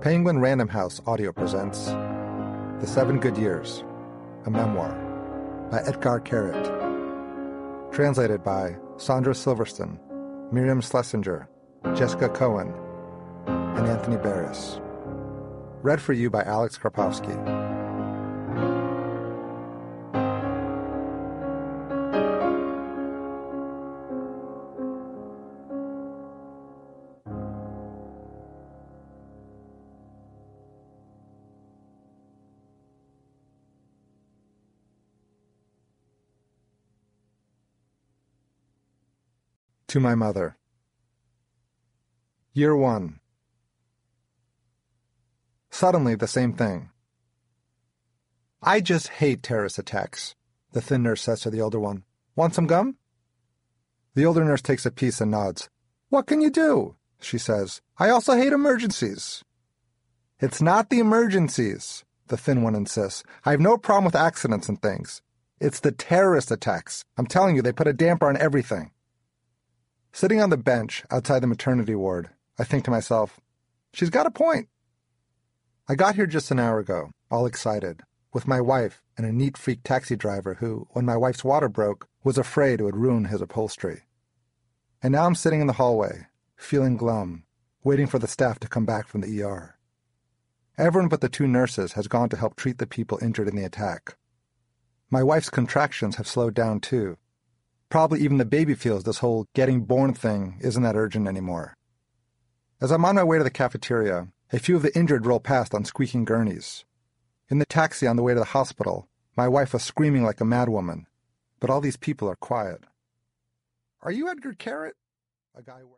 Penguin Random House Audio presents The 7 Good Years, a memoir by Etgar Keret. Translated by Sandra Silverston, Miriam Schlesinger, Jessica Cohen, and Anthony Barris. Read for you by Alex Karpowski. To my mother. Year 1. Suddenly, the same thing. I just hate terrorist attacks, the thin nurse says to the older one. Want some gum? The older nurse takes a piece and nods. What can you do? She says. I also hate emergencies. It's not the emergencies, the thin one insists. I have no problem with accidents and things. It's the terrorist attacks. I'm telling you, they put a damper on everything. Sitting on the bench outside the maternity ward, I think to myself, she's got a point. I got here just an hour ago, all excited, with my wife and a neat freak taxi driver who, when my wife's water broke, was afraid it would ruin his upholstery. And now I'm sitting in the hallway, feeling glum, waiting for the staff to come back from the ER. Everyone but the 2 nurses has gone to help treat the people injured in the attack. My wife's contractions have slowed down too. Probably even the baby feels this whole getting born thing isn't that urgent anymore. As I'm on my way to the cafeteria, a few of the injured roll past on squeaking gurneys. In the taxi on the way to the hospital, my wife was screaming like a madwoman, but all these people are quiet. Are you Edgar Keret? A guy